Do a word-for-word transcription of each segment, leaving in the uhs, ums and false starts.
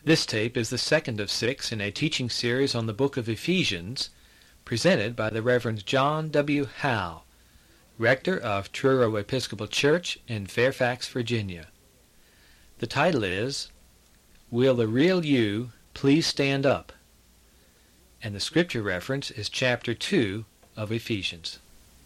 This tape is the second of six in a teaching series on the book of Ephesians, presented by the Reverend John W. Howe, rector of Truro Episcopal Church in Fairfax, Virginia. The title is, Will the Real You Please Stand Up? And the scripture reference is chapter two of Ephesians.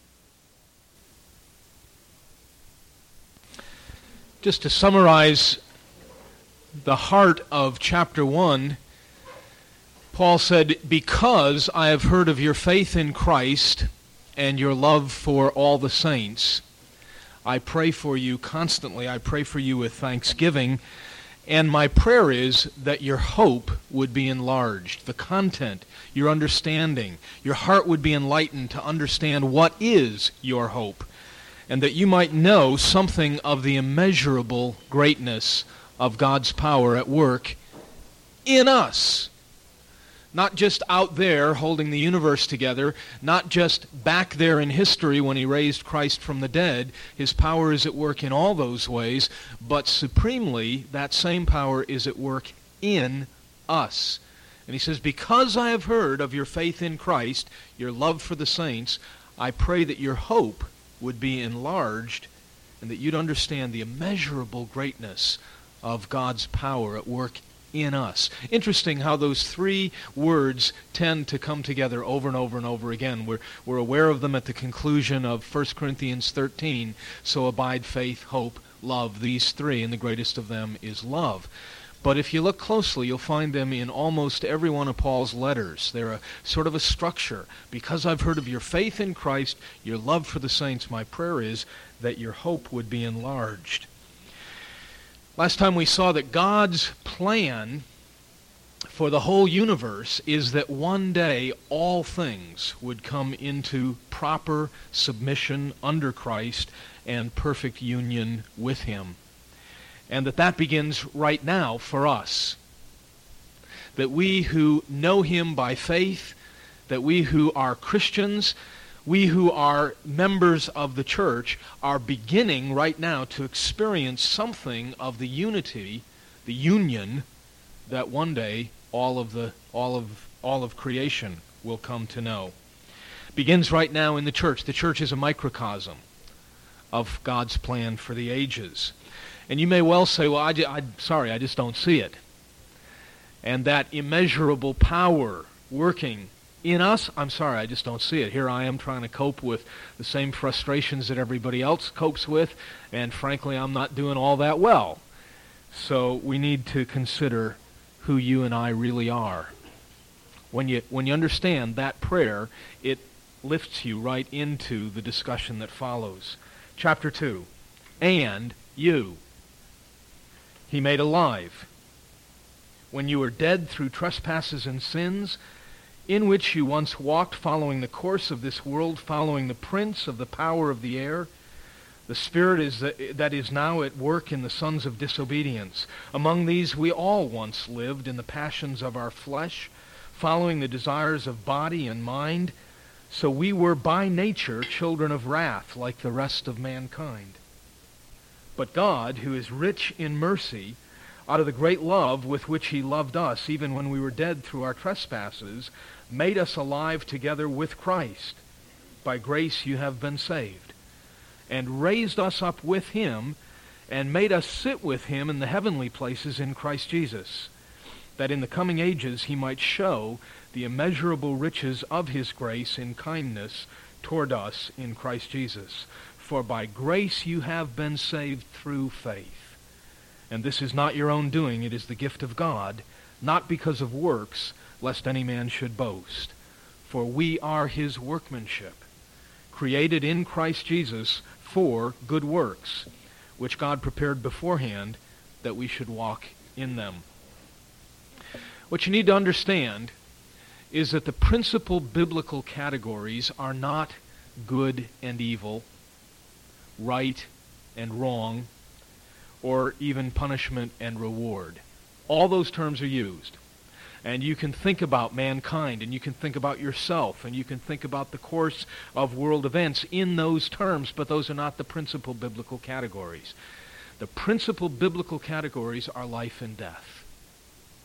Just to summarize the heart of chapter one, Paul said, because I have heard of your faith in Christ and your love for all the saints, I pray for you constantly. I pray for you with thanksgiving. And my prayer is that your hope would be enlarged, the content, your understanding, your heart would be enlightened to understand what is your hope, and that you might know something of the immeasurable greatness of God's power at work in us. Not just out there holding the universe together, not just back there in history when he raised Christ from the dead. His power is at work in all those ways, but supremely, that same power is at work in us. And he says, because I have heard of your faith in Christ, your love for the saints, I pray that your hope would be enlarged and that you'd understand the immeasurable greatness of God's power at work in us. Interesting how those three words tend to come together over and over and over again. We're, we're aware of them at the conclusion of First Corinthians thirteen. So abide faith, hope, love, these three, and the greatest of them is love. But if you look closely, you'll find them in almost every one of Paul's letters. They're a sort of a structure. Because I've heard of your faith in Christ, your love for the saints, my prayer is that your hope would be enlarged. Last time we saw that God's plan for the whole universe is that one day all things would come into proper submission under Christ and perfect union with Him. And that that begins right now for us. That we who know Him by faith, that we who are Christians, we who are members of the church are beginning right now to experience something of the unity, the union, that one day all of the all of all of creation will come to know. Begins right now in the church. The church is a microcosm of God's plan for the ages. And you may well say, well, I, I, sorry, I just don't see it. And that immeasurable power working in us, I'm sorry, I just don't see it. Here I am trying to cope with the same frustrations that everybody else copes with, and frankly, I'm not doing all that well. So we need to consider who you and I really are. When you when you understand that prayer, it lifts you right into the discussion that follows. Chapter two, and you He made alive. When you were dead through trespasses and sins, in which you once walked, following the course of this world, following the prince of the power of the air, the spirit is that is now at work in the sons of disobedience. Among these we all once lived in the passions of our flesh, following the desires of body and mind, so we were by nature children of wrath like the rest of mankind. But God, who is rich in mercy, out of the great love with which He loved us, even when we were dead through our trespasses, made us alive together with Christ. By grace you have been saved. And raised us up with Him, and made us sit with Him in the heavenly places in Christ Jesus, that in the coming ages He might show the immeasurable riches of His grace in kindness toward us in Christ Jesus. For by grace you have been saved through faith. And this is not your own doing, it is the gift of God, not because of works, lest any man should boast. For we are His workmanship, created in Christ Jesus for good works, which God prepared beforehand that we should walk in them. What you need to understand is that the principal biblical categories are not good and evil, right and wrong, or even punishment and reward. All those terms are used. And you can think about mankind, and you can think about yourself, and you can think about the course of world events in those terms, but those are not the principal biblical categories. The principal biblical categories are life and death.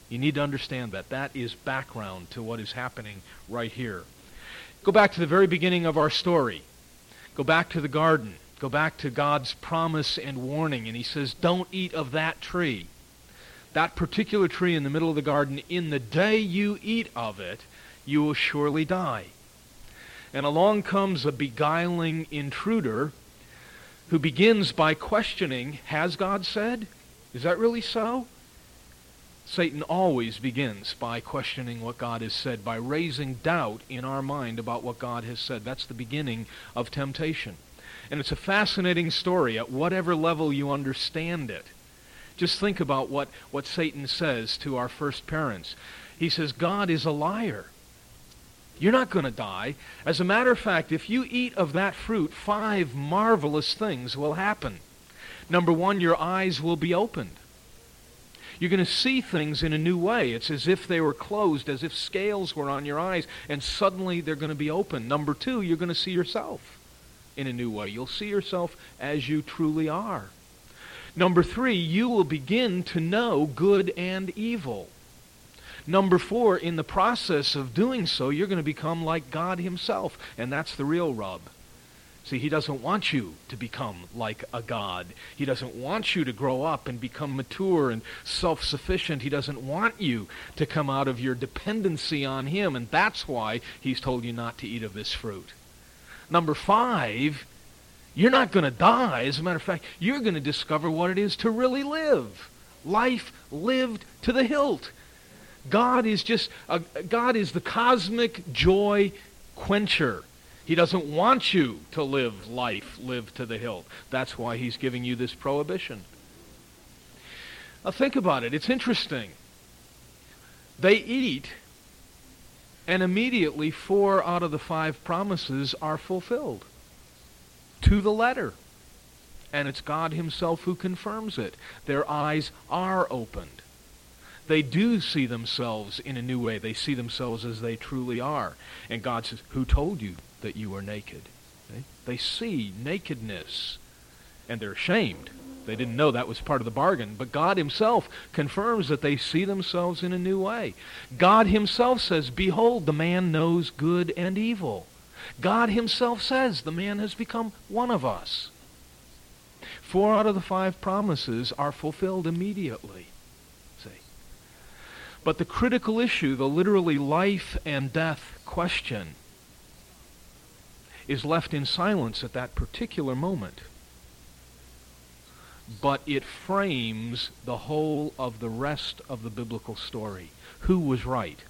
You need to understand that. That is background to what is happening right here. Go back to the very beginning of our story. Go back to the garden. Go back to God's promise and warning. And he says, don't eat of that tree. That particular tree in the middle of the garden, in the day you eat of it, you will surely die. And along comes a beguiling intruder who begins by questioning, has God said? Is that really so? Satan always begins by questioning what God has said, by raising doubt in our mind about what God has said. That's the beginning of temptation. And it's a fascinating story at whatever level you understand it. Just think about what, what Satan says to our first parents. He says, God is a liar. You're not going to die. As a matter of fact, if you eat of that fruit, five marvelous things will happen. Number one, your eyes will be opened. You're going to see things in a new way. It's as if they were closed, as if scales were on your eyes, and suddenly they're going to be open. Number two, you're going to see yourself in a new way. You'll see yourself as you truly are. Number three, you will begin to know good and evil. Number four, in the process of doing so, you're going to become like God himself, and that's the real rub. See, he doesn't want you to become like a god. He doesn't want you to grow up and become mature and self-sufficient. He doesn't want you to come out of your dependency on him, and that's why he's told you not to eat of this fruit. Number five, you're not going to die. As a matter of fact, you're going to discover what it is to really live. Life lived to the hilt. God is just, a, God is the cosmic joy quencher. He doesn't want you to live life, live to the hilt. That's why he's giving you this prohibition. Now think about it. It's interesting. They eat, and immediately four out of the five promises are fulfilled. To the letter. And it's God himself who confirms it. Their eyes are opened. They do see themselves in a new way. They see themselves as they truly are. And God says, who told you that you are naked? Okay? They see nakedness, and they're ashamed. They didn't know that was part of the bargain. But God himself confirms that they see themselves in a new way. God himself says, behold, the man knows good and evil. God himself says the man has become one of us. Four out of the five promises are fulfilled immediately. See? But the critical issue, the literally life and death question, is left in silence at that particular moment. But it frames the whole of the rest of the biblical story. Who was right?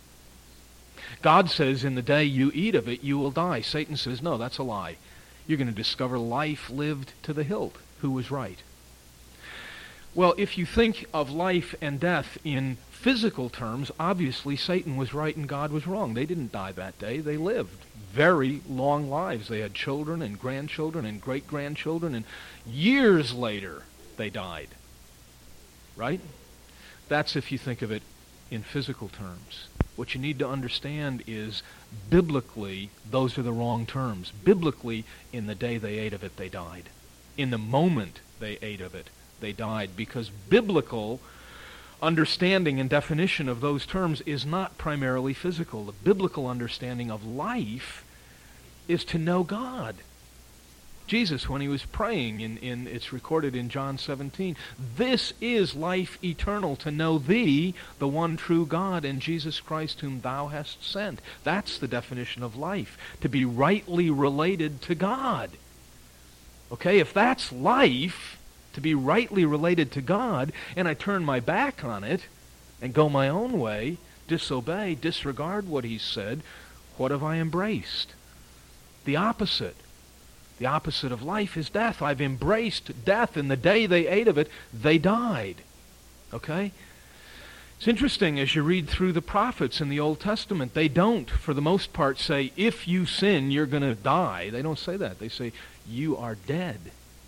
God says, in the day you eat of it, you will die. Satan says, no, that's a lie. You're going to discover life lived to the hilt. Who was right? Well, if you think of life and death in physical terms, obviously Satan was right and God was wrong. They didn't die that day. They lived very long lives. They had children and grandchildren and great-grandchildren, and years later they died. Right? That's if you think of it in physical terms. What you need to understand is, biblically, those are the wrong terms. Biblically, in the day they ate of it, they died. In the moment they ate of it, they died. Because biblical understanding and definition of those terms is not primarily physical. The biblical understanding of life is to know God. Jesus, when he was praying, in, in it's recorded in John seventeen, this is life eternal, to know thee, the one true God, and Jesus Christ whom thou hast sent. That's the definition of life, to be rightly related to God. Okay, if that's life, to be rightly related to God, and I turn my back on it and go my own way, disobey, disregard what he said, what have I embraced? The opposite. The opposite of life is death. I've embraced death, and the day they ate of it, they died. Okay? It's interesting as you read through the prophets in the Old Testament, they don't, for the most part, say, if you sin, you're going to die. They don't say that. They say, you are dead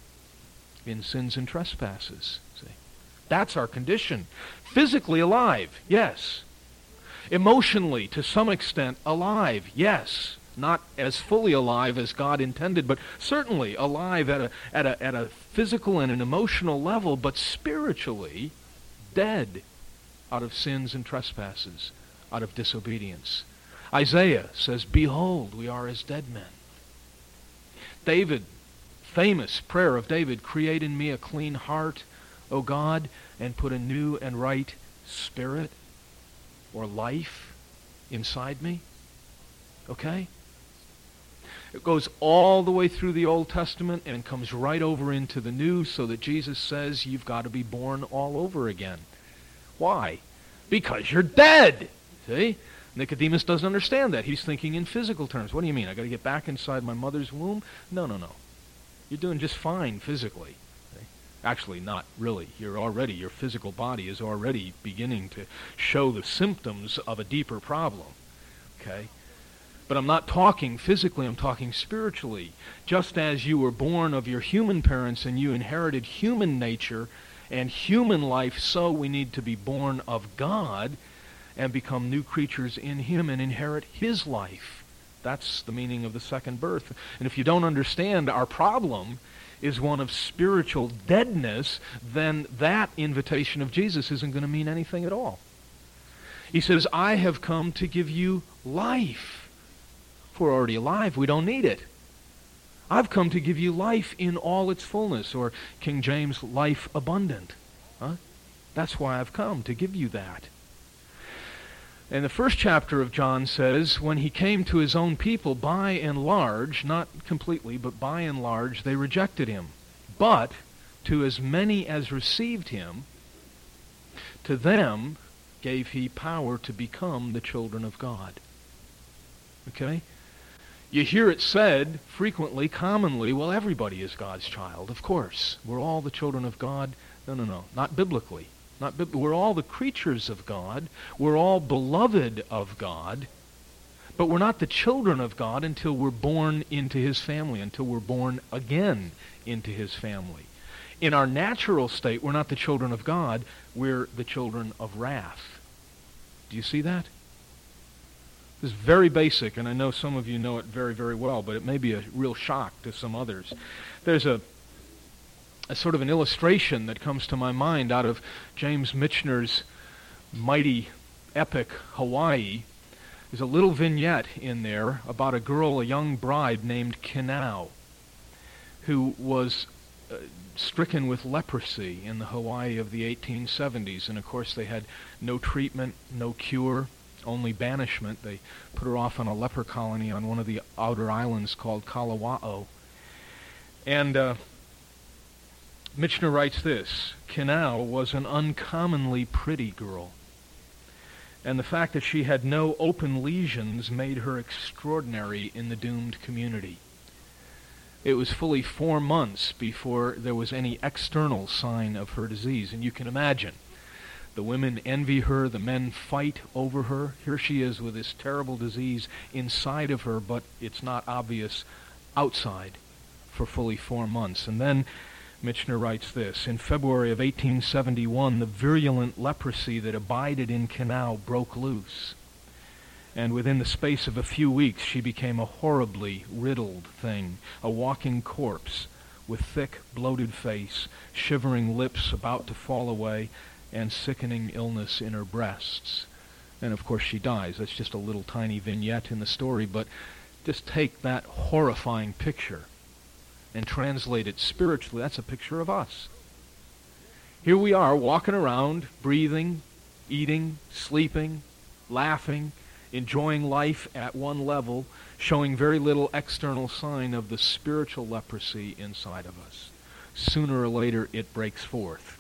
in sins and trespasses. See? That's our condition. Physically alive, yes. Emotionally, to some extent, alive, yes. Not as fully alive as God intended, but certainly alive at a, at a, at a physical and an emotional level, but spiritually dead. out of sins and trespasses, out of disobedience. Isaiah says, behold, we are as dead men. David, famous prayer of David, create in me a clean heart, O God, and put a new and right spirit or life inside me. Okay? It goes all the way through the Old Testament and comes right over into the New, so that Jesus says you've got to be born all over again. Why? Because you're dead. See? Nicodemus doesn't understand that. He's thinking in physical terms. What do you mean? I got to get back inside my mother's womb? No, no, no. You're doing just fine physically. See? Actually, not really. You're already, your physical body is already beginning to show the symptoms of a deeper problem. Okay? But I'm not talking physically, I'm talking spiritually. Just as you were born of your human parents and you inherited human nature and human life, so we need to be born of God and become new creatures in Him and inherit His life. That's the meaning of the second birth. And if you don't understand our problem is one of spiritual deadness, then that invitation of Jesus isn't going to mean anything at all. He says, I have come to give you life. We're already alive. We don't need it. I've come to give you life in all its fullness, or King James, life abundant. Huh? That's why I've come, to give you that. And the first chapter of John says, when he came to his own people, by and large, not completely, but by and large, they rejected him. But to as many as received him, to them gave he power to become the children of God. Okay? You hear it said frequently, commonly, well, everybody is God's child, of course. We're all the children of God. No, no, no, not biblically. Not bib- We're all the creatures of God. We're all beloved of God. But we're not the children of God until we're born into His family, until we're born again into His family. In our natural state, we're not the children of God. We're the children of wrath. Do you see that? This is very basic, and I know some of you know it very, very well, but it may be a real shock to some others. There's a, a sort of an illustration that comes to my mind out of James Michener's mighty epic, Hawaii. There's a little vignette in there about a girl, a young bride named Kinau, who was uh, stricken with leprosy in the Hawaii of the eighteen seventies. And of course they had no treatment, no cure, only banishment. They put her off on a leper colony on one of the outer islands called Kalawa'o. And uh, Michener writes this, Kinau was an uncommonly pretty girl, and the fact that she had no open lesions made her extraordinary in the doomed community. It was fully four months before there was any external sign of her disease, and you can imagine. The women envy her, the men fight over her. Here she is with this terrible disease inside of her, but it's not obvious outside for fully four months. And then Michener writes this, in February of eighteen seventy-one, the virulent leprosy that abided in Kinau broke loose. And within the space of a few weeks, she became a horribly riddled thing, a walking corpse with thick, bloated face, shivering lips about to fall away, and sickening illness in her breasts. And of course she dies. That's just a little tiny vignette in the story, but just take that horrifying picture and translate it spiritually. That's a picture of us. Here we are walking around, breathing, eating, sleeping, laughing, enjoying life at one level, showing very little external sign of the spiritual leprosy inside of us. Sooner or later it breaks forth.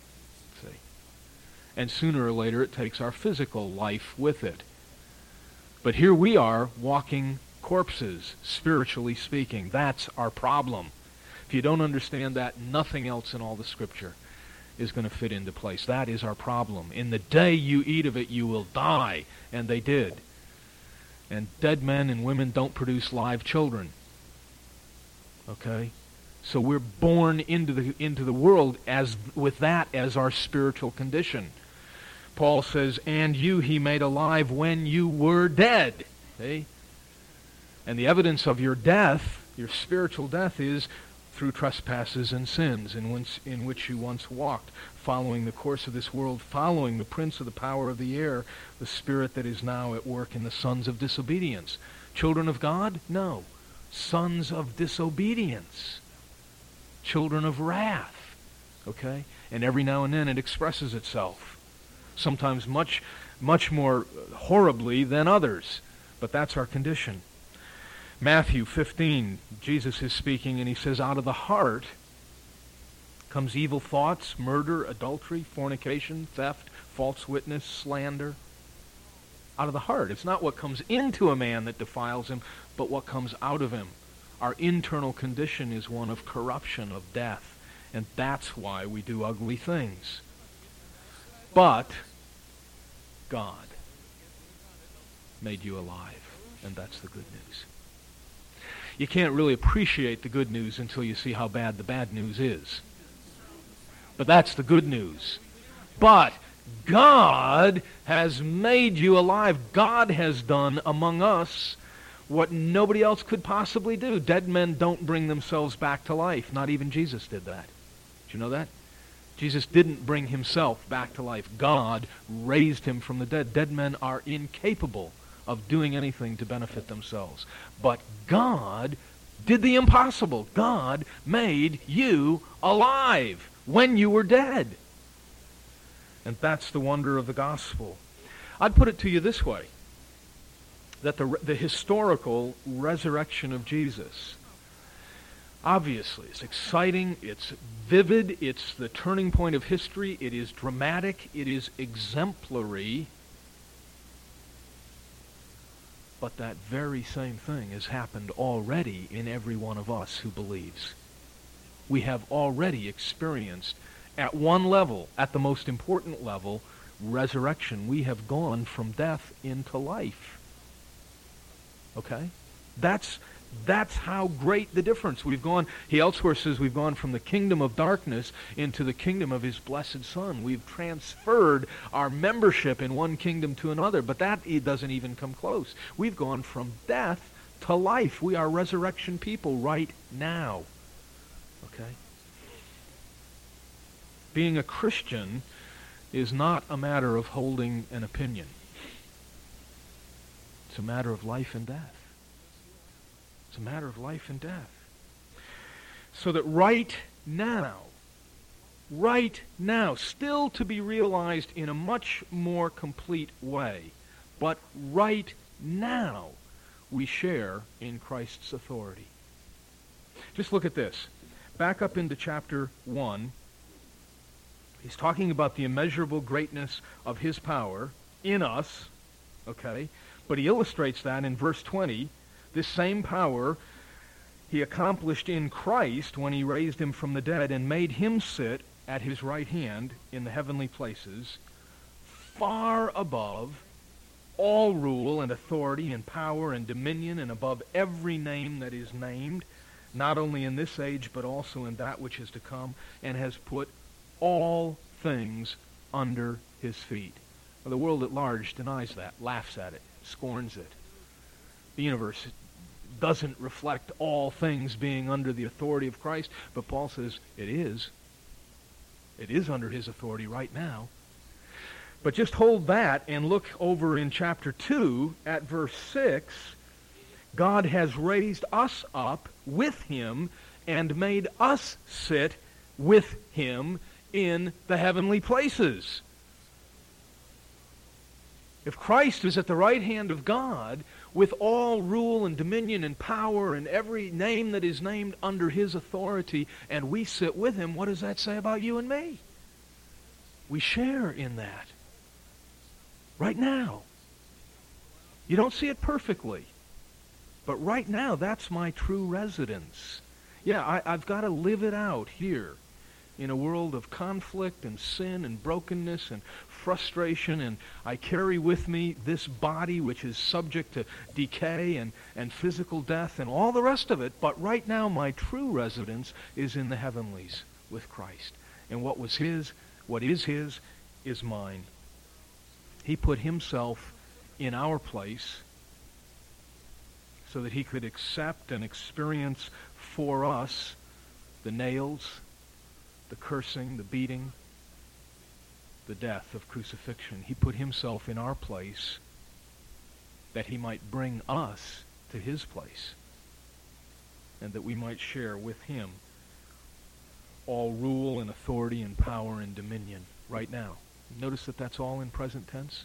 And sooner or later it takes our physical life with it. But here we are walking corpses, spiritually speaking. That's our problem. If you don't understand that, nothing else in all the Scripture is going to fit into place. That is our problem. In the day you eat of it, you will die. And they did. And dead men and women don't produce live children. Okay? So we're born into the into the world as with that as our spiritual condition. Paul says, and you he made alive when you were dead. See? And the evidence of your death, your spiritual death, is through trespasses and sins in which, in which you once walked, following the course of this world, following the prince of the power of the air, the spirit that is now at work in the sons of disobedience. Children of God? No. Sons of disobedience. Children of wrath. Okay? And every now and then it expresses itself. Sometimes much, much more horribly than others. But that's our condition. Matthew fifteen, Jesus is speaking, and he says, out of the heart comes evil thoughts, murder, adultery, fornication, theft, false witness, slander. Out of the heart. It's not what comes into a man that defiles him, but what comes out of him. Our internal condition is one of corruption, of death, and that's why we do ugly things. But God made you alive, and that's the good news. You can't really appreciate the good news until you see how bad the bad news is. But that's the good news. But God has made you alive. God has done among us what nobody else could possibly do. Dead men don't bring themselves back to life. Not even Jesus did that. Did you know that? Jesus didn't bring himself back to life. God raised him from the dead. Dead men are incapable of doing anything to benefit themselves. But God did the impossible. God made you alive when you were dead. And that's the wonder of the gospel. I'd put it to you this way, that the, the historical resurrection of Jesus, obviously, it's exciting, it's vivid, it's the turning point of history, it is dramatic, it is exemplary. But that very same thing has happened already in every one of us who believes. We have already experienced, at one level, at the most important level, resurrection. We have gone from death into life. Okay? That's that's how great the difference. We've gone, he elsewhere says we've gone from the kingdom of darkness into the kingdom of his blessed Son. We've transferred our membership in one kingdom to another, but that doesn't even come close. We've gone from death to life. We are resurrection people right now. Okay? Being a Christian is not a matter of holding an opinion. It's a matter of life and death. It's a matter of life and death. So that right now, right now, still to be realized in a much more complete way, but right now, we share in Christ's authority. Just look at this. Back up into chapter one. He's talking about the immeasurable greatness of his power in us, okay? But he illustrates that in verse twenty. This same power he accomplished in Christ when he raised him from the dead and made him sit at his right hand in the heavenly places, far above all rule and authority and power and dominion and above every name that is named, not only in this age but also in that which is to come, and has put all things under his feet. Well, the world at large denies that, laughs at it, scorns it. The universe doesn't reflect all things being under the authority of Christ, but Paul says it is. It is under his authority right now. But just hold that and look over in chapter two at verse six. God has raised us up with him and made us sit with him in the heavenly places. If Christ is at the right hand of God, with all rule and dominion and power and every name that is named under his authority, and we sit with him, what does that say about you and me? We share in that. Right now. You don't see it perfectly. But right now, that's my true residence. Yeah, I, I've got to live it out here in a world of conflict and sin and brokenness and frustration, and I carry with me this body which is subject to decay and, and physical death and all the rest of it, but right now my true residence is in the heavenlies with Christ. And what was his, what is his, is mine. He put himself in our place so that he could accept and experience for us the nails, the cursing, the beating, the death of crucifixion. He put himself in our place that he might bring us to his place, and that we might share with him all rule and authority and power and dominion right now. Notice that that's all in present tense.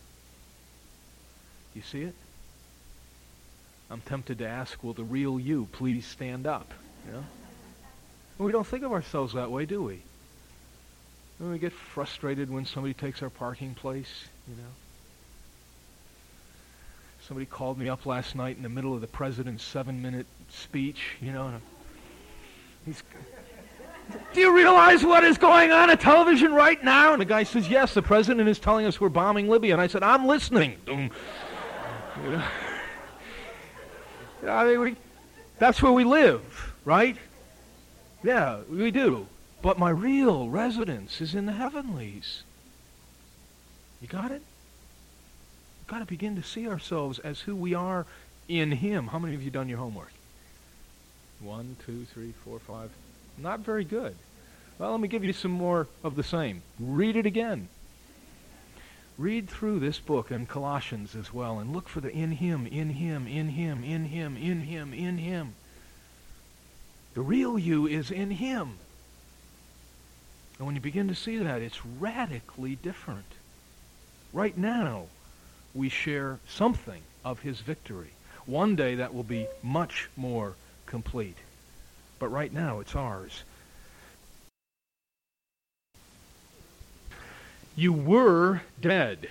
You see it? I'm tempted to ask, will the real you please stand up? You know? Well, we don't think of ourselves that way, do we? And we get frustrated when somebody takes our parking place, you know. Somebody called me up last night in the middle of the president's seven-minute speech, you know, and he's, do you realize what is going on on television right now? And the guy says, yes, the president is telling us we're bombing Libya. And I said, I'm listening. You know? I mean, we, that's where we live, right? Yeah, we do. But my real residence is in the heavenlies. You got it? We've got to begin to see ourselves as who we are in him. How many of you done your homework? One, two, three, four, five. Not very good. Well, let me give you some more of the same. Read it again. Read through this book and Colossians as well, and look for the in him, in him, in him, in him, in him, in him. The real you is in him. And when you begin to see that, it's radically different. Right now, we share something of his victory. One day that will be much more complete. But right now, it's ours. You were dead.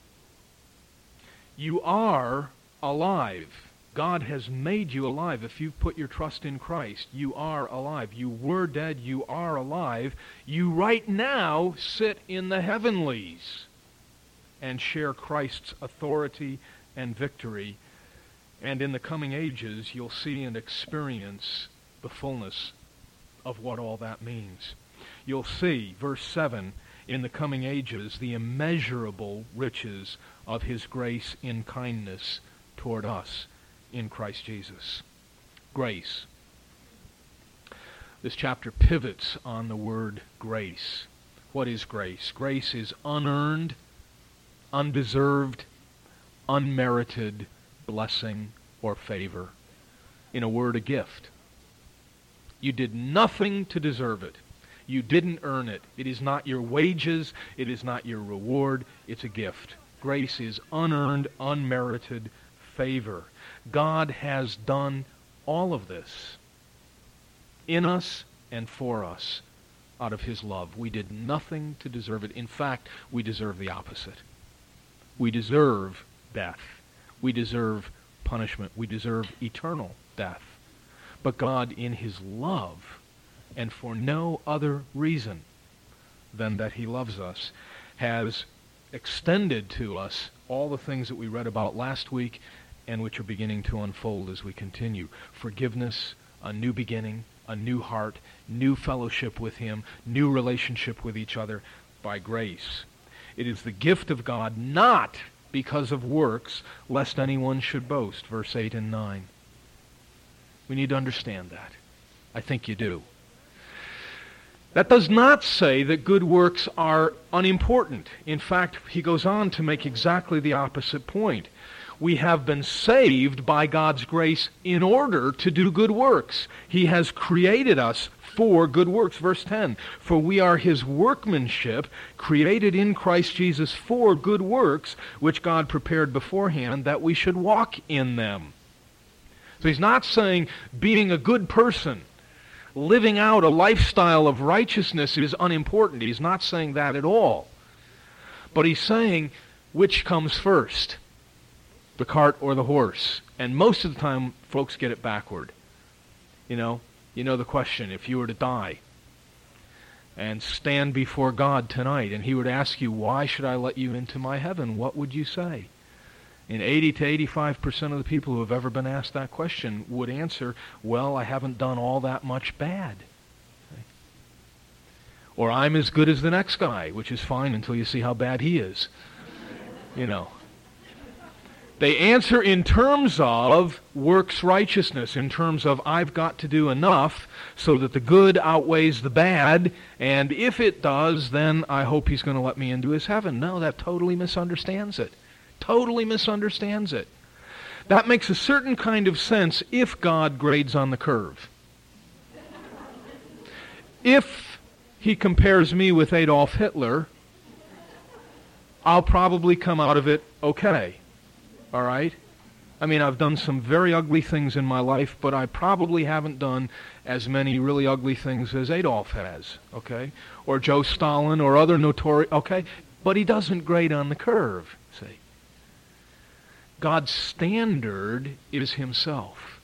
You are alive. God has made you alive. If you put your trust in Christ, you are alive. You were dead. You are alive. You right now sit in the heavenlies and share Christ's authority and victory. And in the coming ages, you'll see and experience the fullness of what all that means. You'll see, verse seven, in the coming ages, the immeasurable riches of his grace in kindness toward us in Christ Jesus. Grace. This chapter pivots on the word grace. What is grace? Grace is unearned, undeserved, unmerited blessing or favor. In a word, a gift. You did nothing to deserve it. You didn't earn it. It is not your wages. It is not your reward. It's a gift. Grace is unearned, unmerited favor. God has done all of this in us and for us out of his love. We did nothing to deserve it. In fact, we deserve the opposite. We deserve death. We deserve punishment. We deserve eternal death. But God, in his love, and for no other reason than that he loves us, has extended to us all the things that we read about last week and which are beginning to unfold as we continue. Forgiveness, a new beginning, a new heart, new fellowship with him, new relationship with each other by grace. It is the gift of God, not because of works, lest anyone should boast, verse eight and nine. We need to understand that. I think you do. That does not say that good works are unimportant. In fact, he goes on to make exactly the opposite point. We have been saved by God's grace in order to do good works. He has created us for good works. Verse ten, for we are his workmanship, created in Christ Jesus for good works, which God prepared beforehand that we should walk in them. So he's not saying being a good person, living out a lifestyle of righteousness is unimportant. He's not saying that at all. But he's saying which comes first, the cart or the horse. And most of the time, folks get it backward. You know, you know the question, if you were to die and stand before God tonight and he would ask you, why should I let you into my heaven? What would you say? And eighty to eighty-five percent of the people who have ever been asked that question would answer, well, I haven't done all that much bad. Okay. Or I'm as good as the next guy, which is fine until you see how bad he is. You know. They answer in terms of works righteousness, in terms of I've got to do enough so that the good outweighs the bad, and if it does, then I hope he's going to let me into his heaven. No, that totally misunderstands it. Totally misunderstands it. That makes a certain kind of sense if God grades on the curve. If he compares me with Adolf Hitler, I'll probably come out of it okay. All right? I mean, I've done some very ugly things in my life, but I probably haven't done as many really ugly things as Adolf has, okay? Or Joe Stalin or other notorious, okay? But he doesn't grade on the curve, see? God's standard is himself.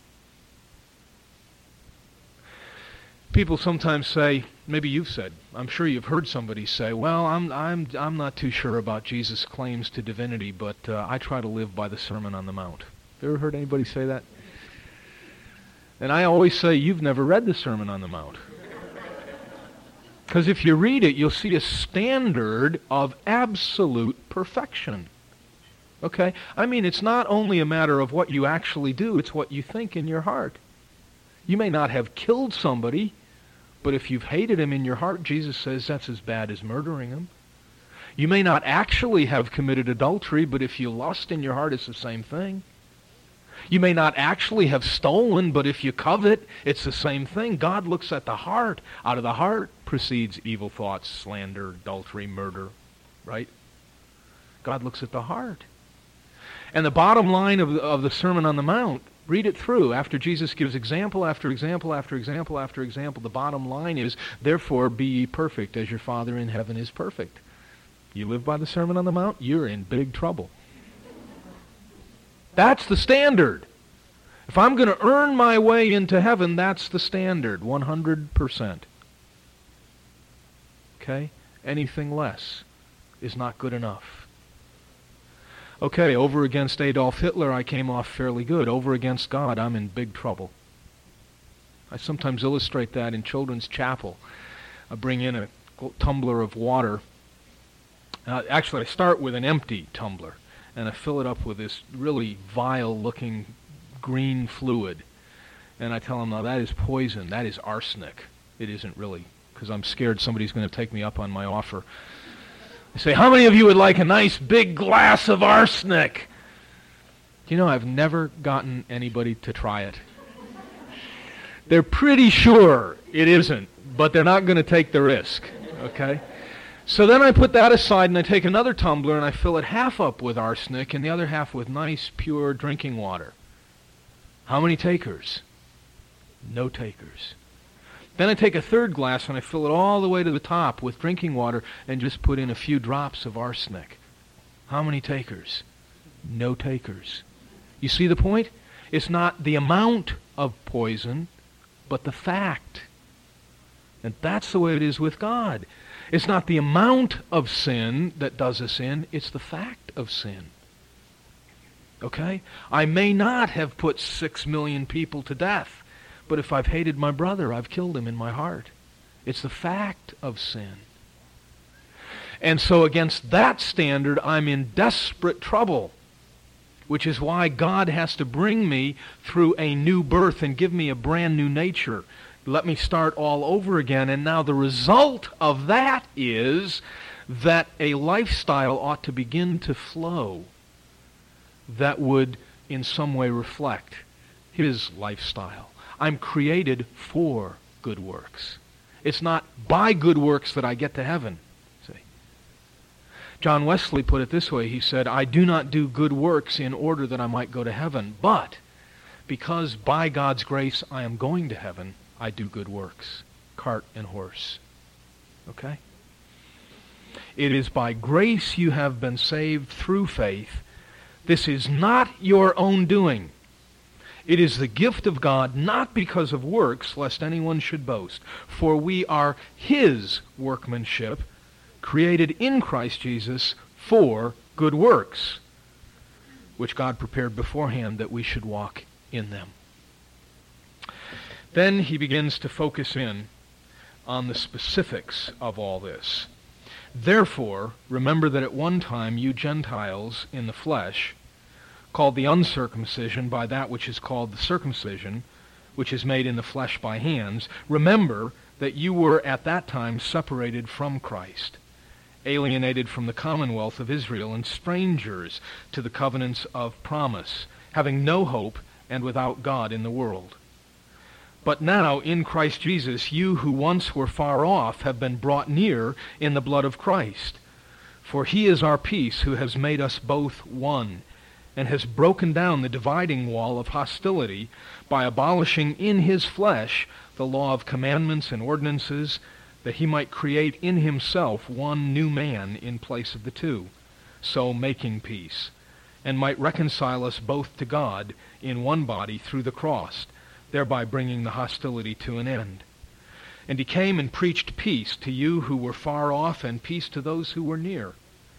People sometimes say, maybe you've said, I'm sure you've heard somebody say, well, I'm I'm I'm not too sure about Jesus' claims to divinity, but uh, I try to live by the Sermon on the Mount. You ever heard anybody say that? And I always say, you've never read the Sermon on the Mount. Because if you read it, you'll see a standard of absolute perfection. Okay? I mean, it's not only a matter of what you actually do, it's what you think in your heart. You may not have killed somebody, but if you've hated him in your heart, Jesus says that's as bad as murdering him. You may not actually have committed adultery, but if you lust in your heart, it's the same thing. You may not actually have stolen, but if you covet, it's the same thing. God looks at the heart. Out of the heart proceeds evil thoughts, slander, adultery, murder, right? God looks at the heart. And the bottom line of, of the Sermon on the Mount, read it through. After Jesus gives example after example after example after example, the bottom line is, therefore be ye perfect as your Father in heaven is perfect. You live by the Sermon on the Mount, you're in big trouble. That's the standard. If I'm going to earn my way into heaven, that's the standard, one hundred percent. Okay? Anything less is not good enough. Okay, over against Adolf Hitler, I came off fairly good. Over against God, I'm in big trouble. I sometimes illustrate that in children's chapel. I bring in a tumbler of water. Uh, actually, I start with an empty tumbler, and I fill it up with this really vile-looking green fluid. And I tell them, now that is poison. That is arsenic. It isn't really, because I'm scared somebody's going to take me up on my offer. I say, how many of you would like a nice big glass of arsenic? You know, I've never gotten anybody to try it. They're pretty sure it isn't, but they're not going to take the risk, okay? So then I put that aside and I take another tumbler and I fill it half up with arsenic and the other half with nice, pure drinking water. How many takers? No takers. Then I take a third glass and I fill it all the way to the top with drinking water and just put in a few drops of arsenic. How many takers? No takers. You see the point? It's not the amount of poison, but the fact. And that's the way it is with God. It's not the amount of sin that does us in, it's the fact of sin. Okay? I may not have put six million people to death, but if I've hated my brother, I've killed him in my heart. It's the fact of sin. And so against that standard, I'm in desperate trouble, which is why God has to bring me through a new birth and give me a brand new nature. Let me start all over again. And now the result of that is that a lifestyle ought to begin to flow that would in some way reflect his lifestyle. I'm created for good works. It's not by good works that I get to heaven. See? John Wesley put it this way. He said, I do not do good works in order that I might go to heaven, but because by God's grace I am going to heaven, I do good works. Cart and horse. Okay? It is by grace you have been saved through faith. This is not your own doing. It is the gift of God, not because of works, lest anyone should boast. For we are his workmanship, created in Christ Jesus for good works, which God prepared beforehand that we should walk in them. Then he begins to focus in on the specifics of all this. Therefore, remember that at one time you Gentiles in the flesh, called the uncircumcision by that which is called the circumcision, which is made in the flesh by hands, remember that you were at that time separated from Christ, alienated from the commonwealth of Israel, and strangers to the covenants of promise, having no hope and without God in the world. But now, in Christ Jesus, you who once were far off have been brought near in the blood of Christ. For he is our peace, who has made us both one, and has broken down the dividing wall of hostility by abolishing in his flesh the law of commandments and ordinances, that he might create in himself one new man in place of the two, so making peace, and might reconcile us both to God in one body through the cross, thereby bringing the hostility to an end. And he came and preached peace to you who were far off, and peace to those who were near.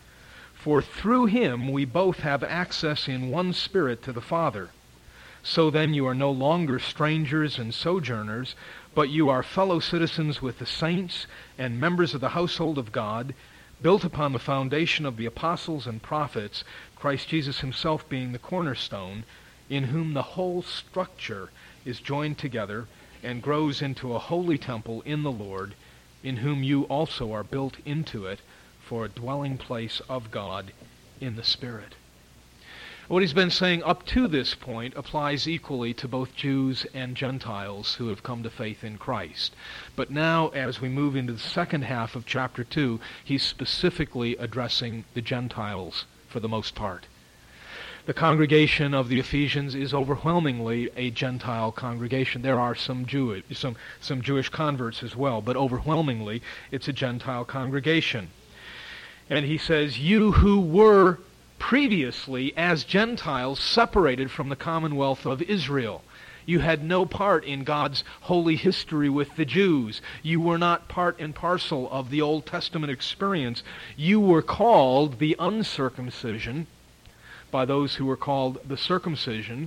For through him we both have access in one Spirit to the Father. So then you are no longer strangers and sojourners, but you are fellow citizens with the saints and members of the household of God, built upon the foundation of the apostles and prophets, Christ Jesus himself being the cornerstone, in whom the whole structure is joined together and grows into a holy temple in the Lord, in whom you also are built into it for a dwelling place of God in the Spirit. What he's been saying up to this point applies equally to both Jews and Gentiles who have come to faith in Christ. But now, as we move into the second half of chapter two, he's specifically addressing the Gentiles for the most part. The congregation of the Ephesians is overwhelmingly a Gentile congregation. There are some Jewish, some, some Jewish converts as well, but overwhelmingly it's a Gentile congregation. And he says, you who were previously as Gentiles separated from the commonwealth of Israel. You had no part in God's holy history with the Jews. You were not part and parcel of the Old Testament experience. You were called the uncircumcision by those who were called the circumcision,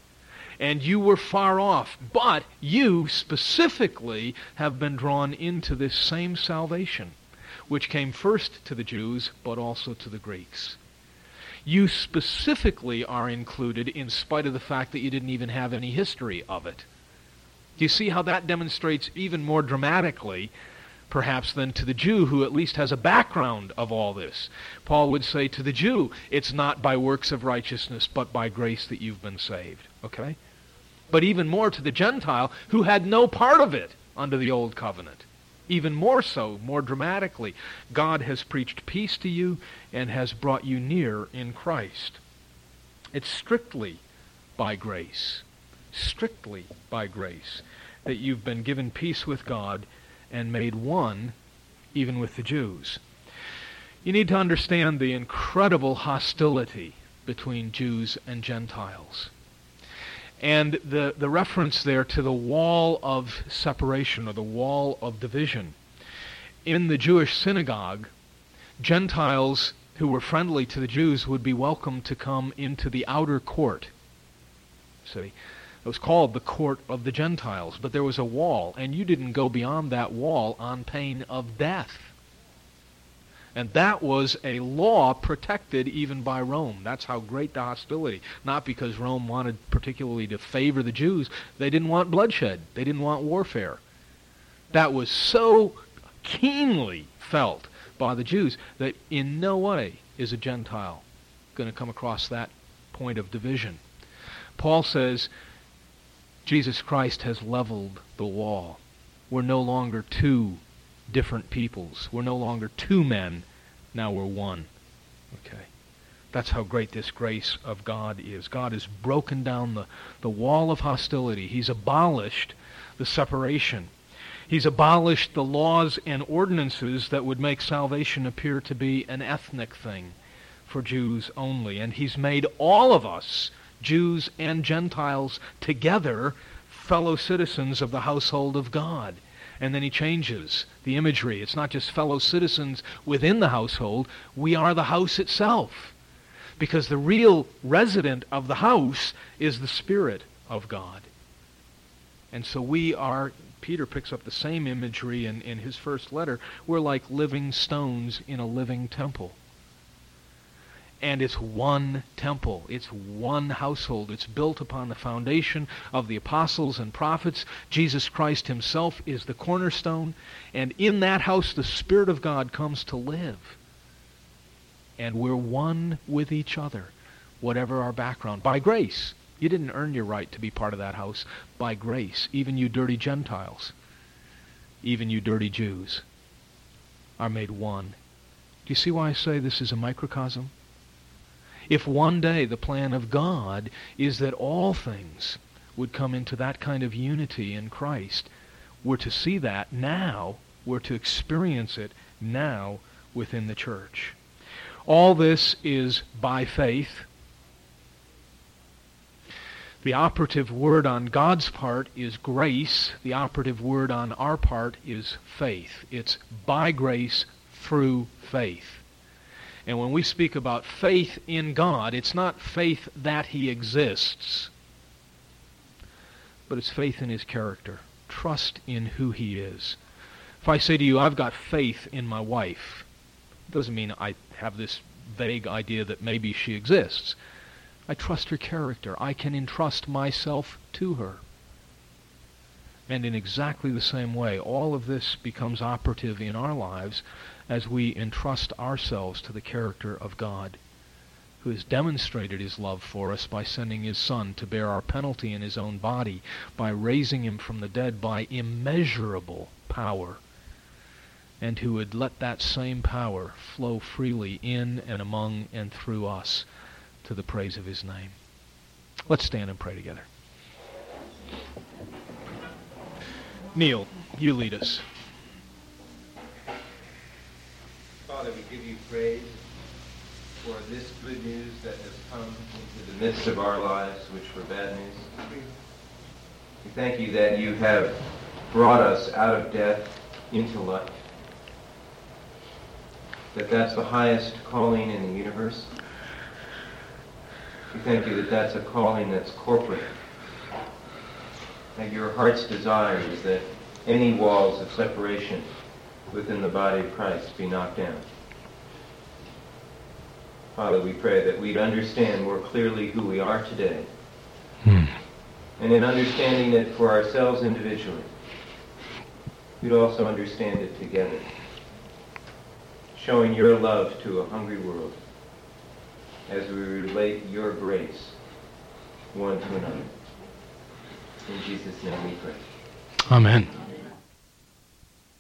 and you were far off. But you specifically have been drawn into this same salvation, which came first to the Jews, but also to the Greeks. You specifically are included in spite of the fact that you didn't even have any history of it. Do you see how that demonstrates even more dramatically, perhaps, than to the Jew, who at least has a background of all this? Paul would say to the Jew, it's not by works of righteousness, but by grace that you've been saved. Okay? But even more to the Gentile, who had no part of it under the Old Covenant. Even more so, more dramatically, God has preached peace to you and has brought you near in Christ. It's strictly by grace, strictly by grace, that you've been given peace with God and made one even with the Jews. You need to understand the incredible hostility between Jews and Gentiles. And the, the reference there to the wall of separation, or the wall of division. In the Jewish synagogue, Gentiles who were friendly to the Jews would be welcome to come into the outer court. See, it was called the court of the Gentiles, but there was a wall, and you didn't go beyond that wall on pain of death. And that was a law protected even by Rome. That's how great the hostility. Not because Rome wanted particularly to favor the Jews. They didn't want bloodshed. They didn't want warfare. That was so keenly felt by the Jews that in no way is a Gentile going to come across that point of division. Paul says Jesus Christ has leveled the wall. We're no longer two different peoples. We're no longer two men. Now we're one. Okay. That's how great this grace of God is. God has broken down the, the wall of hostility. He's abolished the separation. He's abolished the laws and ordinances that would make salvation appear to be an ethnic thing for Jews only. And he's made all of us, Jews and Gentiles together, fellow citizens of the household of God. And then he changes the imagery. It's not just fellow citizens within the household. We are the house itself. Because the real resident of the house is the Spirit of God. And so we are, Peter picks up the same imagery in, in his first letter. We're like living stones in a living temple. And it's one temple. It's one household. It's built upon the foundation of the apostles and prophets. Jesus Christ himself is the cornerstone. And in that house, the Spirit of God comes to live. And we're one with each other, whatever our background. By grace. You didn't earn your right to be part of that house. By grace. Even you dirty Gentiles, even you dirty Jews, are made one. Do you see why I say this is a microcosm? If one day the plan of God is that all things would come into that kind of unity in Christ, we're to see that now, we're to experience it now within the church. All this is by faith. The operative word on God's part is grace. The operative word on our part is faith. It's by grace through faith. And when we speak about faith in God, it's not faith that he exists, but it's faith in his character. Trust in who he is. If I say to you, I've got faith in my wife, it doesn't mean I have this vague idea that maybe she exists. I trust her character. I can entrust myself to her. And in exactly the same way, all of this becomes operative in our lives as we entrust ourselves to the character of God, who has demonstrated his love for us by sending his Son to bear our penalty in his own body, by raising him from the dead by immeasurable power, and who would let that same power flow freely in and among and through us to the praise of his name. Let's stand and pray together. Neil, you lead us. Father, we give you praise for this good news that has come into the midst of our lives, which were bad news. We thank you that you have brought us out of death into life, that that's the highest calling in the universe. We thank you that that's a calling that's corporate, that your heart's desire is that any walls of separation within the body of Christ be knocked down. Father, we pray that we'd understand more clearly who we are today, hmm. and in understanding it for ourselves individually, we'd also understand it together, showing your love to a hungry world as we relate your grace one to another. In Jesus' name we pray. Amen.